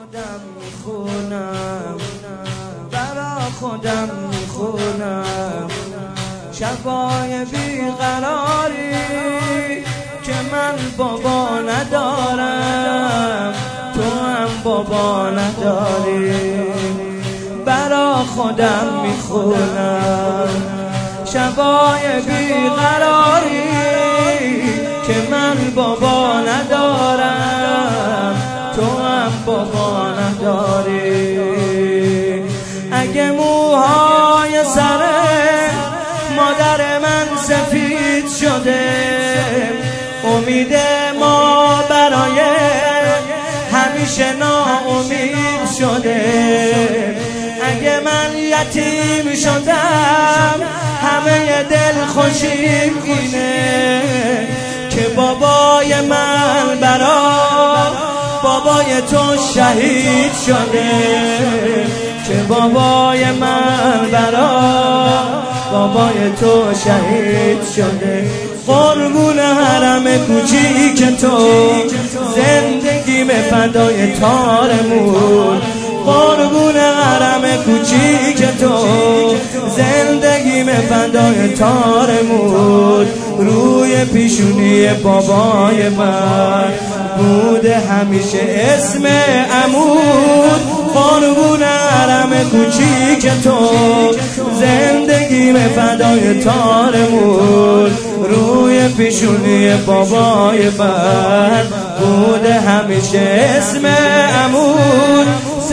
خودم میخونم، برا خودم میخونم شبای بیقراری که من بابا ندارم، تو هم بابا نداری. برا خودم میخونم شبای بیقراری که من بابا ندارم، تو هم بابا نداری. اگه موهای سر مادر من سفید شده، امید ما برای همیشه ناامید شده. اگه من یتیم شدم، همه دل خوشیم اینه که بابای من برا بابای تو شهید شده، که بابای من برا بابای تو شهید شده. قربون حرم کوچیک تو، زندگی به فدای تارمون. قربون حرم کوچیک تو، زندگی به فدای تارمون. روی پیشونی بابای من بوده همیشه اسم عمود. قربون حرم کوچیک تو، زندگی به فدای تارمون. روی پیشونی بابای من بوده همیشه اسم عمود.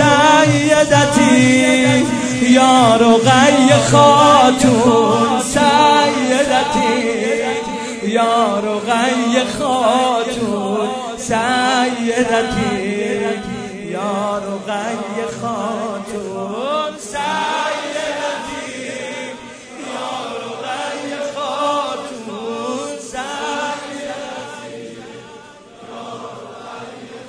سیدتی یا رقیه خاتون، سیدتی یا رقیه خاتون، سیدتی یا رقیه خاتون، سیدتی یا رقیه خاتون، سیدتی یا رقیه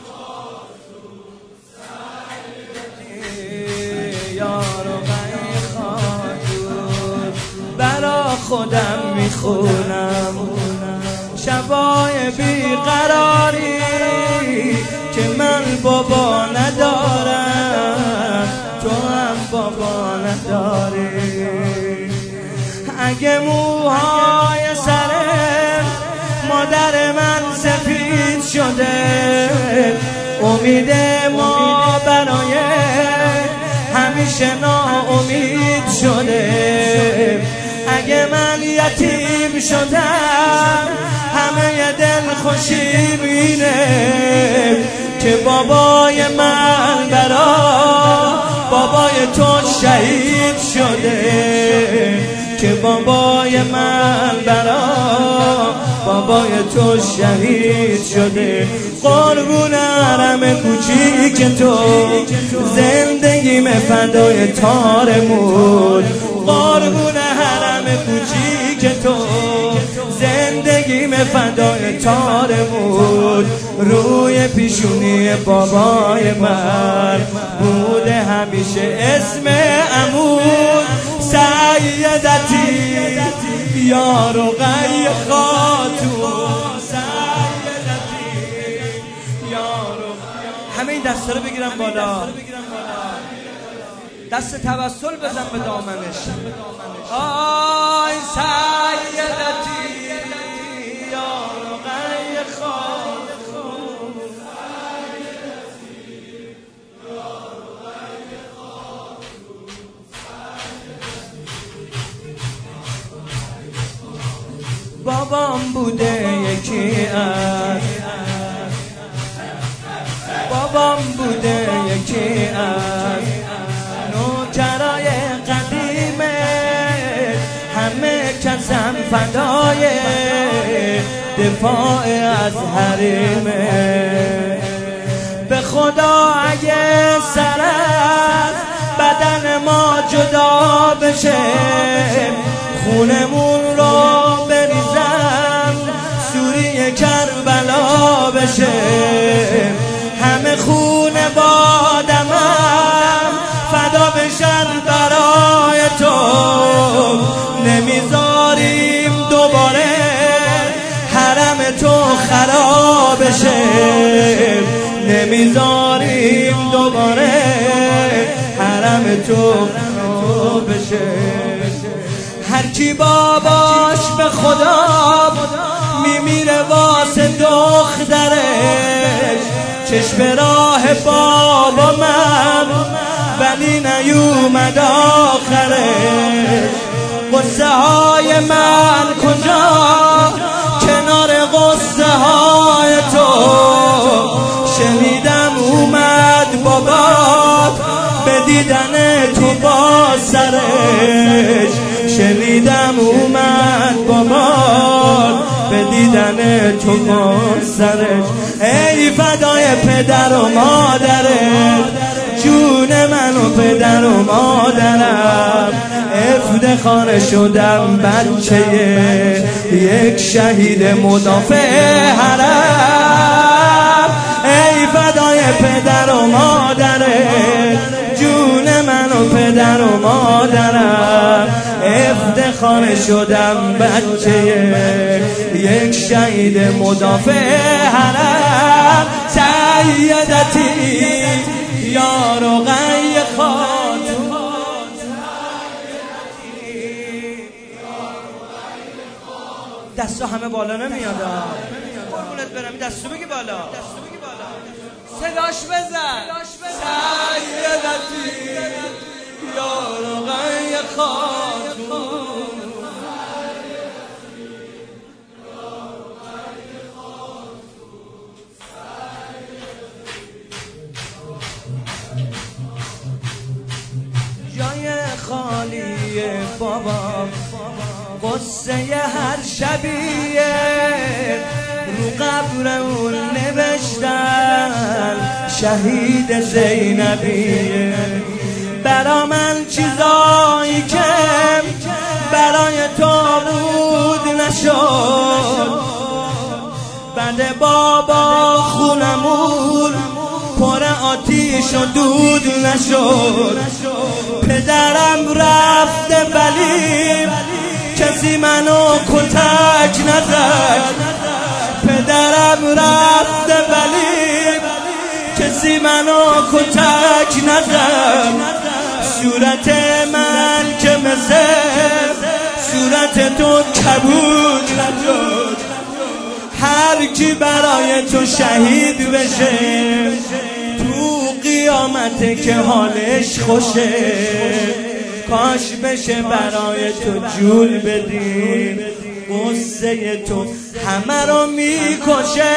خاتون، یا رقیه خاتون. برا خودم میخونم شبای بیقراری که من بابا ندارم، تو هم بابا نداری. اگه موهای سر مادر من سفید شده، امید ما برای همیشه ناامید شده. اگه من یتیم شدم، همه دل خوشیم اینه که بابای من برا بابای تو شهید شده، که بابای من برا بابای تو شهید شده. قربون حرم کوچیک تو، زندگی به فدای تارمون. قربون حرم کوچیک تو، زندگی به فدای تارمون. روی پیشونی بابای من بوده همیشه اسم عمود. سیدتی یا رقیه خاتون، سیدتی یا رقیه. همه این دستا رو بگیرم بالا، دست توسل بزن به دامنش. آی سیدتی یا رقیه خاتون، بابام بوده یکی از، بابام بوده یکی از نوکرای قدیمه، همه کسم فدای دفاع از حریمه. به خدا اگه سر از بدن ما جدا بشه، خونمون رو بریزم سوری کربلا بشه. همه خونه بادمم فدا بشن برای تو، نمیذاریم دوباره حرم تو خراب بشه، نمیذاریم دوباره حرم تو بشه. هر کی باباش به خدا میمیره واسه دخترش، چشم راه بابا من ولی نیومد آخرش. قصه های من کجا کنار قصه های تو، شنیدم اومد بابا به دیدن تو با سرش، شنیدم اومد بابا به دیدن تو با سرش. ای فدای پدر و مادرت، جون من و پدر و مادرم، افتخار شدم بچه یک شهید مدافع حرم. ای فدای پدر و مادرت، جون من و پدر و مادرم، افتخار شدم بچه یک شهید مدافع حرم. سیدتی یا رقیه خاتون، دستو همه بالا نمیاد، قربونت برم دستو بگی بالا، صداش بزن. سیدتی یا رقیه خاتون، جای خالی بابا قصه هر شبیه رو قبر اون نوشتن شهید زینبیه. برا من چیزایی که برای تو بود نشد، بعد بابا خونمون پر آتیش و دود نشد. پدرم رفته ولی کسی منو کتک نزد، پدرم رفته ولی کسی منو کتک نزد. صورت من که مثل صورت تو کبود نشد. هر کی برای تو شهید بشه تو قیامته که حالش خوشه، کاش بشه برای تو جون بدیم. قصه تو همه رو میکشه.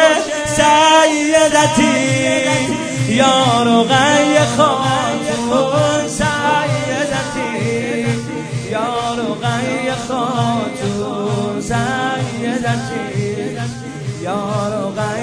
سیدتی یا رقیه خاتون، سیدتی یا رقیه خاتون، سیدتی یا رقیه